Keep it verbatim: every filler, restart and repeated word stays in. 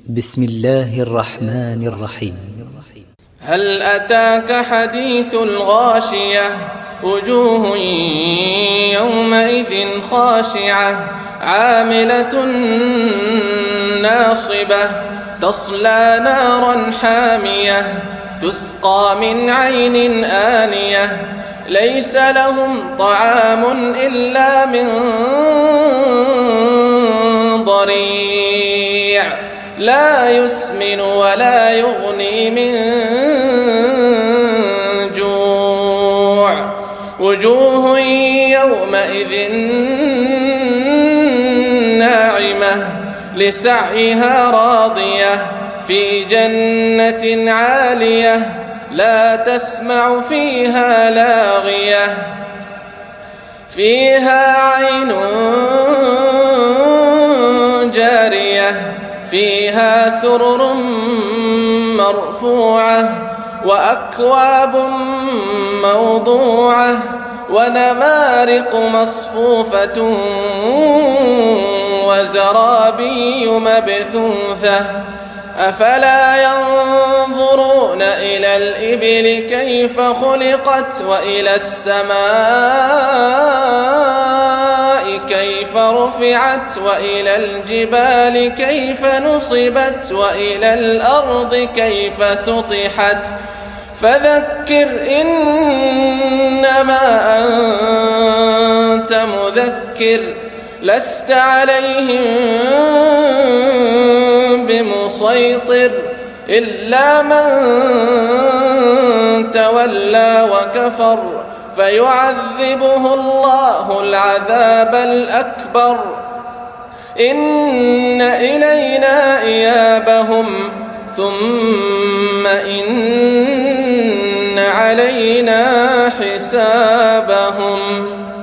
بسم الله الرحمن الرحيم. هل أتاك حديث الغاشية وجوه يومئذ خاشعة عاملة ناصبة تصلى نارا حامية تسقى من عين آنية ليس لهم طعام إلا من ضريع لا يسمن ولا يغني من جوع وجوه يومئذ ناعمة لسعيها راضية في جنة عالية لا تسمع فيها لاغية فيها عين جارية فيها سرر مرفوعة وأكواب موضوعة ونمارق مصفوفة وزرابي مبثوثة أفلا ينظرون إلى الإبل كيف خلقت وإلى السماء كيف رفعت وإلى الجبال كيف نصبت وإلى الأرض كيف سطحت فذكر إنما أنت مذكر لست عليهم بمسيطر إلا من تولى وكفر فيعذبه الله العذاب الأكبر إن إلينا إيابهم ثم إن علينا حسابهم.